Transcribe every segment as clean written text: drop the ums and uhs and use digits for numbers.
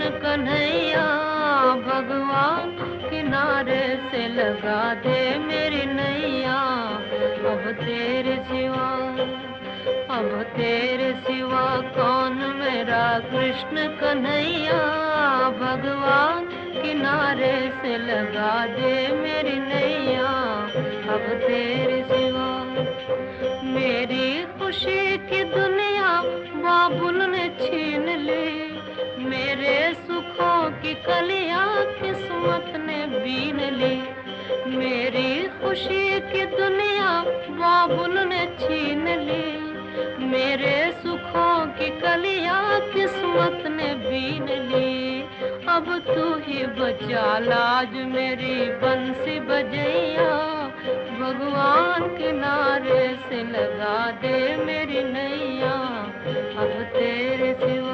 कृष्ण कन्हैया, भगवान किनारे से लगा दे मेरी नैया। अब तेरे सिवा, अब तेरे सिवा कौन मेरा कृष्ण कन्हैया, भगवान किनारे से लगा दे मेरी नैया। अब तेरे सिवा मेरी खुशी की दुनिया बाबुल ने छीन ली, मेरे सुखों की कलियां किस्मत ने बीन ली। मेरी खुशी की दुनिया बाबुल ने छीन ली, मेरे सुखों की कलियां किस्मत ने बीन ली। अब तू ही बचा लाज मेरी बंसी बजैया, भगवान किनारे से लगा दे मेरी नैया। अब तेरे सिवा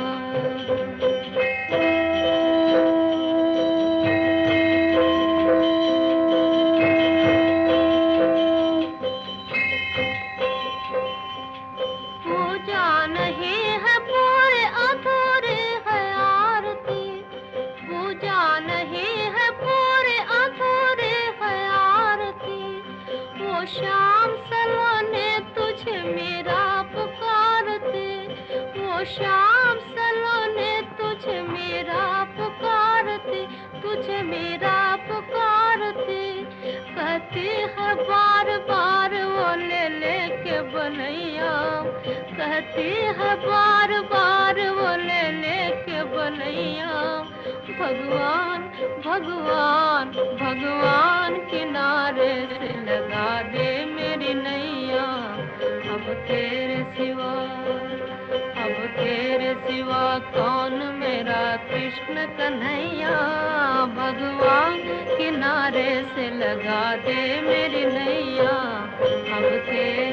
पूजा नहीं है पूरे अधूरे है आरती, पूजा नहीं है पूरे अधूरे है आरती। वो शाम सलोने तुझे मेरा पुकारते, वो शाम सलोने तुझे मेरा पुकारते, तुझे मेरा पुकारते। कहती है बार बार वो ले लेके बनैया, कहती है बार बार वो ले लेके बनैया। भगवान भगवान भगवान किनारे से लगा दे मेरी नैया। अब तेरे सिवा, अब तेरे सिवा कौन मेरा कृष्ण कन्हैया, भगवान किनारे से लगा दे मेरी नैया। अब तेरे